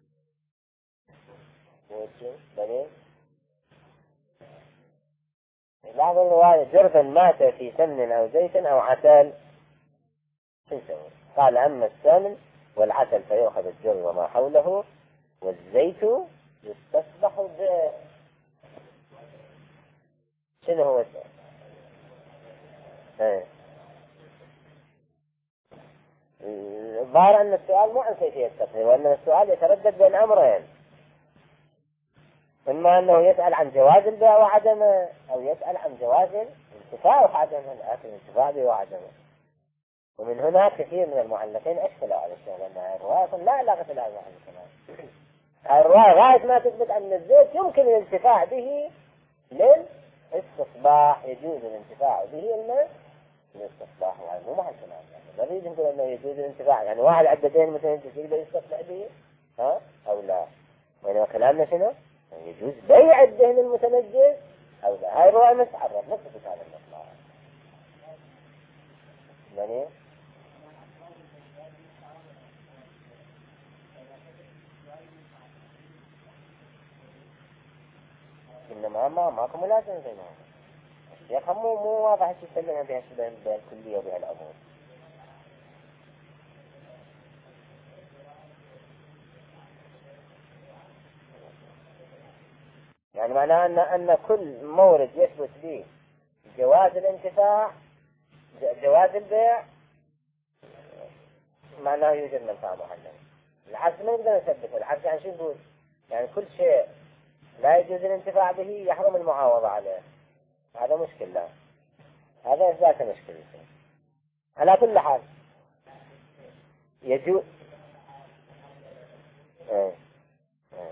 دليل بعض الرواية جرذا مات في سمن أو زيت أو عسل يسوي. قال أما السمن والعسل فيأخذ الجرذ وما حوله والزيت يستصبح به. شنو هو الزيت؟ ايه الظاهر أن السؤال مو عن كيفية التصحيح، وأن السؤال يتردد بين أمرين، إما أنه يسأل عن جواز البيع وعدمه، أو يسأل عن جواز الانتفاع وعدمه، لكن الانتفاع به وعدمه. ومن هنا كثير من المعلقين أشكلوا على الشيء، لأن الرواية لا علاقة لها مع الكلام. الرواية غاية ما تثبت أن الزيت يمكن الانتفاع به للاستصباح، يجوز الانتفاع به الماء الاستصلاح يعني مو محل كلام، يعني ما نريد نقول انه يجوز الانتفاع، يعني واحد عنده دين متنجس يقدر يستصلح به ها او لا، وإنما كلامنا شنو؟ يعني يجوز بيع الدهن المتنجس او لا. هاي الرواية ما تتعرف، ما تثبت هذا المطلق يعني. انما ما ماكو ملازمة بينهم يا اخي، مو مو واضح ايش يسمونها بها الكلية وبها الأمور. يعني معناه أن أن كل مورد يثبت به جواز الانتفاع جواز البيع معناه يوجد منفعة محللة. العكس ما نقدر نثبته، العكس يعني شو نقول؟ يعني كل شيء لا يجوز الانتفاع به يحرم المعاوضة عليه، هذا مشكلة، هذا إثبات مشكلة. على كل حال يجوز ايه. ايه.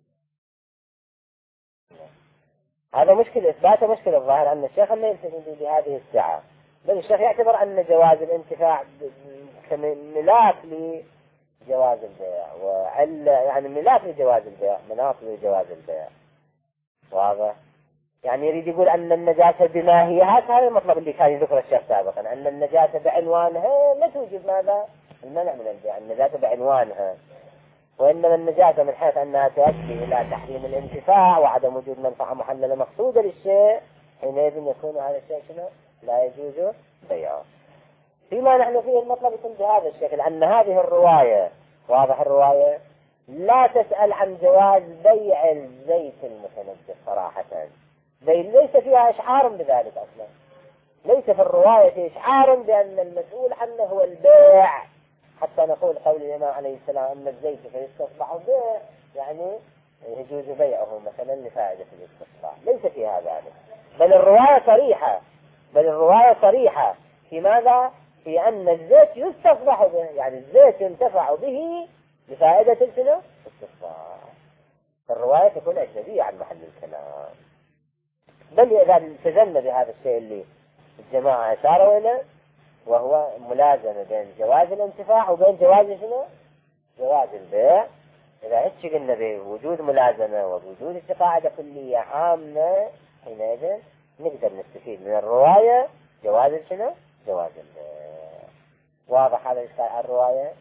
هذا مشكلة إثباته مشكلة. الظاهر أن الشيخ ما يلتزم بهذه السعة، بل الشيخ يعتبر أن جواز الانتفاع كملاك لجواز البيع، وعل يعني ملاك لجواز البيع، مناط لجواز البيع. واضح؟ يعني يريد يقول أن النجاسة بماهيها، هذا المطلب اللي كان يذكر الشيخ سابقا، أن النجاسة بعنوانها لا توجب ماذا؟ المنع من البيع، النجاسة بعنوانها، وإنما النجاسة من حيث أنها تؤدي إلى تحريم الانتفاع وعدم وجود منفعة محللة مقصودة للشيء، حينئذ يكون هذا الشيء شنو؟ لا يجوز بيعه. فيما نحن فيه المطلب يكون بهذا الشكل، أن هذه الرواية، واضح الرواية، لا تسأل عن جواز بيع الزيت المتنجس صراحة، ليس فيها إشعار بذلك أصلا، ليس في الرواية إشعار بأن المسؤول عنه هو البيع، حتى نقول قول الإمام عليه السلام أن الزيت فيستصبح به يعني يجوز بيعه مثلا لفائدة الاستصلاح، ليس فيها ذلك، بل الرواية صريحة، بل الرواية صريحة في ماذا؟ في أن الزيت يستصبح به، يعني الزيت ينتفع به لفائدة شنو؟ الاستصلاح. الرواية تكون أجنبية عن محل الكلام، بل إذا التزمنا بهذا الشيء اللي الجماعة أشاروا إليه، وهو ملازمة بين جواز الانتفاع وبين جواز شنو؟ جواز البيع. إذا هيك قلنا بوجود ملازمة وبوجود قاعدة كلية عامة، حينئذ نقدر نستفيد من الرواية جواز شنو؟ جواز البيع. واضح هذا الرواية؟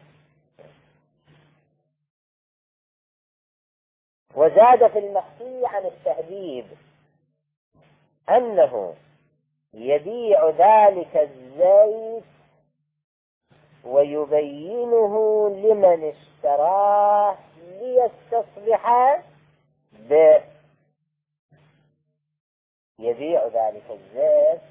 وزاد في المخفي عن التهذيب أنه يبيع ذلك الزيت ويبينه لمن اشتراه ليستصلح به. يبيع ذلك الزيت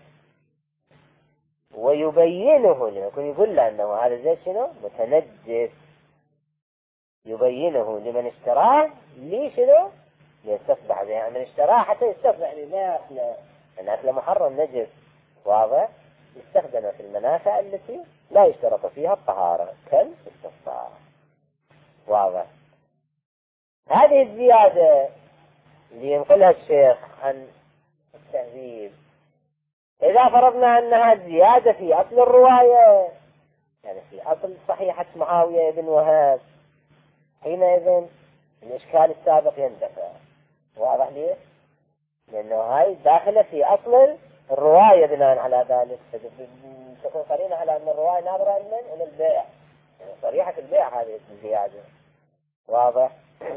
ويبينه، يكون يقول له أنه هذا الزيت شنو؟ متنجس، يبينه لمن اشتراه لي شنو؟ ليستصلح به، يعني من اشتراه حتى يستصلح لناكله، الأكل محرم نجس، واضح؟ يستخدم في المنافع التي لا يشترط فيها الطهارة كالاستصلاح. واضح؟ هذه الزيادة اللي ينقلها الشيخ عن التهذيب، إذا فرضنا أنها زيادة في أصل الرواية، يعني في أصل صحيحة معاوية بن وهاب، حينئذ الإشكال السابق يندفع. واضح ليه؟ لأنه هاي داخلة في أصل الرواية، بناء على ذلك تكون قرينة على أن الرواية ناظرة من إلى البيع، يعني صريحة البيع هذه الزيادة. واضح؟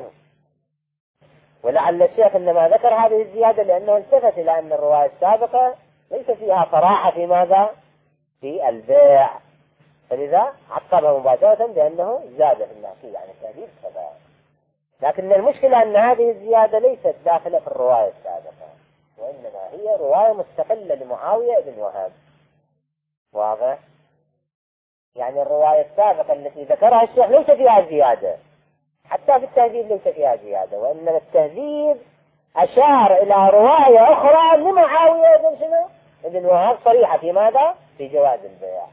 ولعل الشيخ إنما ذكر هذه الزيادة لأنه التفت إلى أن الرواية السابقة ليس فيها صراحة في ماذا؟ في البيع، فلذا عقبها مباشرة بأنه زاد في الناقي، يعني تهذيب كذا. لكن المشكلة أن هذه الزيادة ليست داخلة في الرواية السابقة، وإنما هي رواية مستقلة لمعاوية بن وهاب. واضح؟ يعني الرواية السابقة التي ذكرها الشيخ ليس فيها زيادة، حتى في التهذيب ليس فيها زيادة، وإنما التهذيب أشار إلى رواية أخرى لمعاوية بن شنو؟ ابن وهاب صريحة في ماذا؟ في جواز البيع.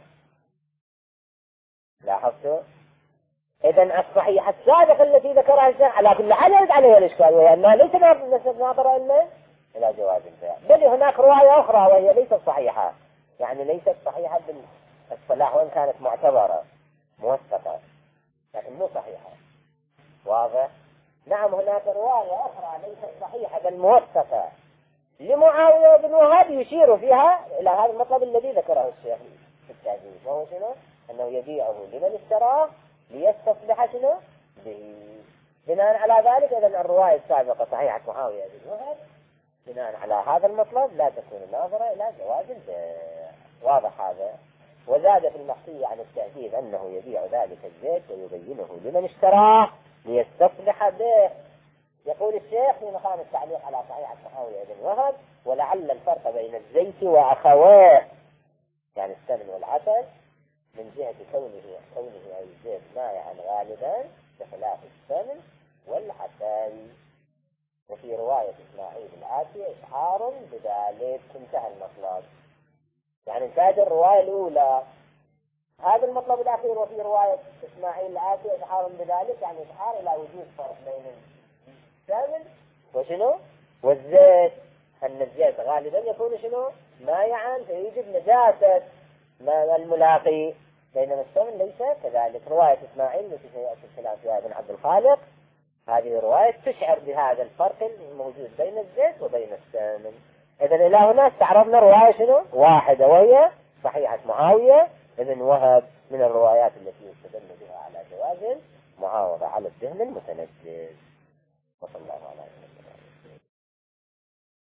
لاحظتوا؟ إذن الصحيحة السابقة التي ذكرها الشيخ على كل حال يرد عليها الإشكال، وهي أنها ليس ناظرة إلا إلى جواز البيع، بل هناك رواية أخرى وهي ليست صحيحة يعني ليست صحيحة بالصلاح وإن كانت معتبرة موثقة، لكن مو صحيحة. واضح؟ نعم هناك رواية أخرى ليست صحيحة بل موثقة لمعاوية بن وهب يشير فيها إلى هذا المطلب الذي ذكره الشيخ في التعزيز، وهو شنو؟ أنه يبيعه لمن اشتراه ليستصلح شنو؟ به. بناء على ذلك إذن الرواية السابقة صحيحة معاوية بن وهب بناء على هذا المطلب لا تكون الناظرة إلى جواز البيع. واضح هذا؟ وزاد في المحصية عن التهذيب أنه يبيع ذلك الزيت ويبينه لمن اشتراه ليستصلح به. يقول الشيخ في مقام التعليق على صحيحة معاوية بن وهب: ولعل الفرق بين الزيت وأخواه يعني السمن والعسل من جهة كونه كونه أي الزيت مائعا غالبا بخلاف السمن والعسل. وفي رواية إسماعيل الآتية إشعار بذلك. انتهى المطلب. يعني انتهت الرواية الأولى. هذا المطلب الأخير وفي رواية إسماعيل الآتية إشعار بذلك يعني إشعار إلى وجود فرق بين السمن وشنو والزيت، أن الزيت غالبا يكون شنو مائعا فيوجب نجاسة ما الملاقي، بينما السمن ليس كذلك. رواية إسماعيل التي سيأتي الكلام فيها ابن عبد الخالق هذه الرواية تشعر بهذا الفرق الموجود بين الزيت وبين السمن. إذن إلى هنا استعرضنا رواية شنو واحدة وهي صحيحة معاوية ابن وهب من الروايات التي يستدل بها على جواز المعاوضة على الدهن المتنجس. وصلى الله عليه وسلم.